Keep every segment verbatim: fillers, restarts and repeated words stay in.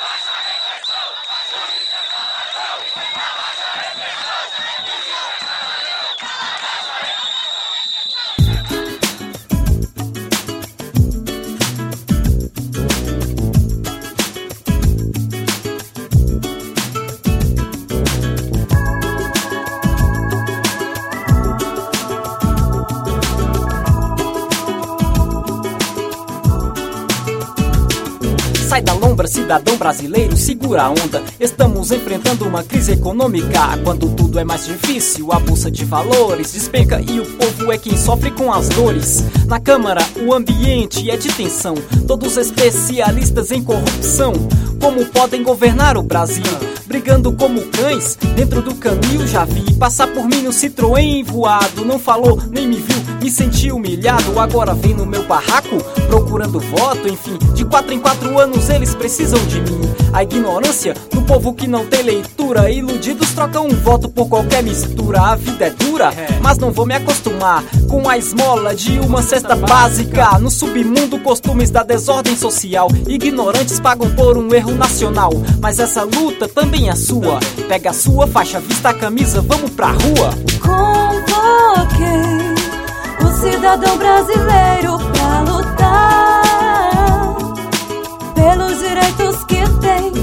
Sai da lombra, cidadão brasileiro, segura a onda. Estamos enfrentando uma crise econômica. Quando tudo é mais difícil, a bolsa de valores despenca e o povo é quem sofre com as dores. Na Câmara, o ambiente é de tensão. Todos especialistas em corrupção. Como podem governar o Brasil? Brigando como cães, dentro do canil já vi passar por mim no Citroën voado. Não falou, nem me viu, me senti humilhado. Agora vem no meu barraco, procurando voto. Enfim, de quatro em quatro anos eles precisam de mim. A ignorância do povo que não tem leitura. Iludidos trocam um voto por qualquer mistura. A vida é dura, mas não vou me acostumar com a esmola de uma cesta básica. No submundo, costumes da desordem social. Ignorantes pagam por um erro nacional. Mas essa luta também é sua. Pega a sua faixa, vista a camisa, vamos pra rua. Convoquei o cidadão brasileiro pra lutar pelos direitos que tem.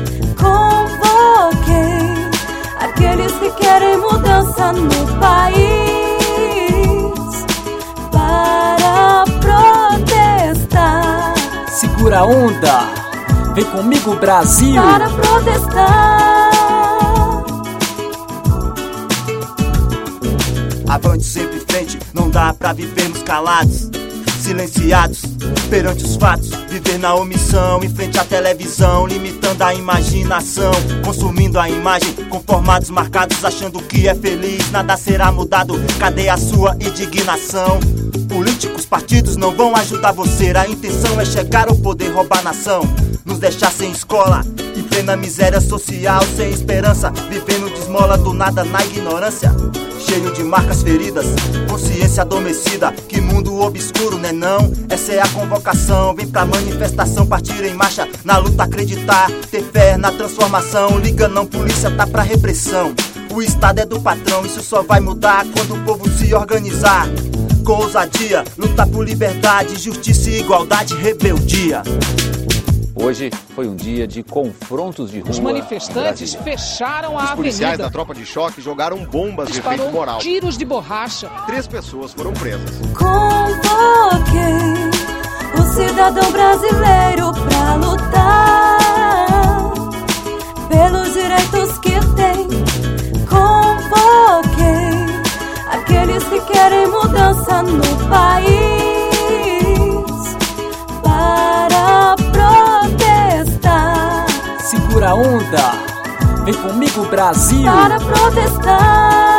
Convoquei aqueles que querem mudança no país para protestar. Segura a onda, vem comigo, Brasil, para protestar. Avante, sempre em frente, não dá pra vivermos calados, silenciados perante os fatos. Viver na omissão, em frente à televisão, limitando a imaginação, consumindo a imagem, conformados, marcados, achando que é feliz. Nada será mudado, cadê a sua indignação? Políticos, partidos não vão ajudar você. A intenção é chegar ao poder, roubar a nação, nos deixar sem escola, em plena miséria social, sem esperança, vivendo de esmola do nada na ignorância, cheio de marcas feridas, consciência adormecida. Que mundo obscuro, né não? Essa é a convocação, vem pra manifestação, partir em marcha, na luta acreditar, ter fé na transformação. Liga não, polícia tá pra repressão, o Estado é do patrão. Isso só vai mudar quando o povo se organizar com ousadia, lutar por liberdade, justiça e igualdade, rebeldia. Hoje foi um dia de confrontos de rua. Os manifestantes fecharam a avenida. Os policiais da tropa de choque jogaram bombas de efeito moral. Tiros de borracha. Três pessoas foram presas. Convoquei o cidadão brasileiro pra lutar pelos direitos que tem. Convoquei aqueles que querem mudança no país para protestar. Segura a onda, vem comigo, Brasil, para protestar.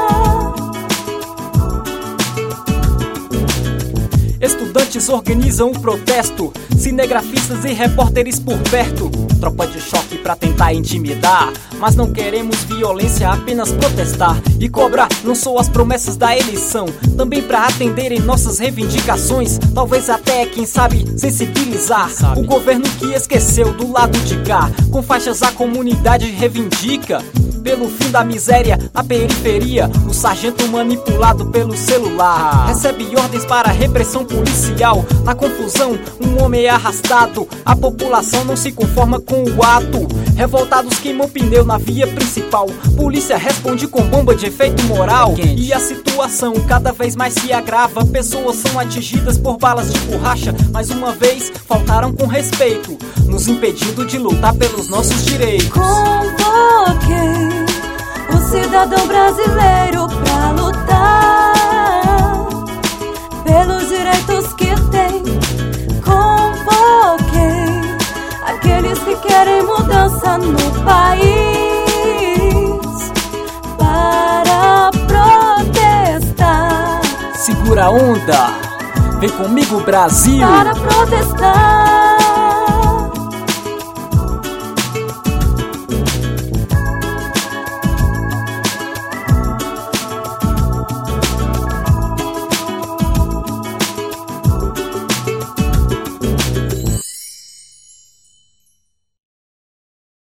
Estudantes organizam um protesto, cinegrafistas e repórteres por perto. Tropa de choque pra tentar intimidar, mas não queremos violência, apenas protestar e cobrar. Não sou as promessas da eleição, também pra atenderem nossas reivindicações. Talvez até, quem sabe, sensibilizar sabe. O governo que esqueceu do lado de cá, com faixas a comunidade reivindica. Pelo fim da miséria na periferia, o sargento manipulado pelo celular recebe ordens para repressão policial. Na confusão, um homem é arrastado. A população não se conforma com o ato. Revoltados queimam pneu na via principal. Polícia responde com bomba de efeito moral. E a situação cada vez mais se agrava. Pessoas são atingidas por balas de borracha. Mais uma vez, faltaram com respeito, nos impedindo de lutar pelos nossos direitos. Convoquei o cidadão brasileiro pra lutar pelos direitos que tem. Convoquei aqueles que querem mudança no país para protestar. Segura a onda, vem comigo, Brasil, para protestar.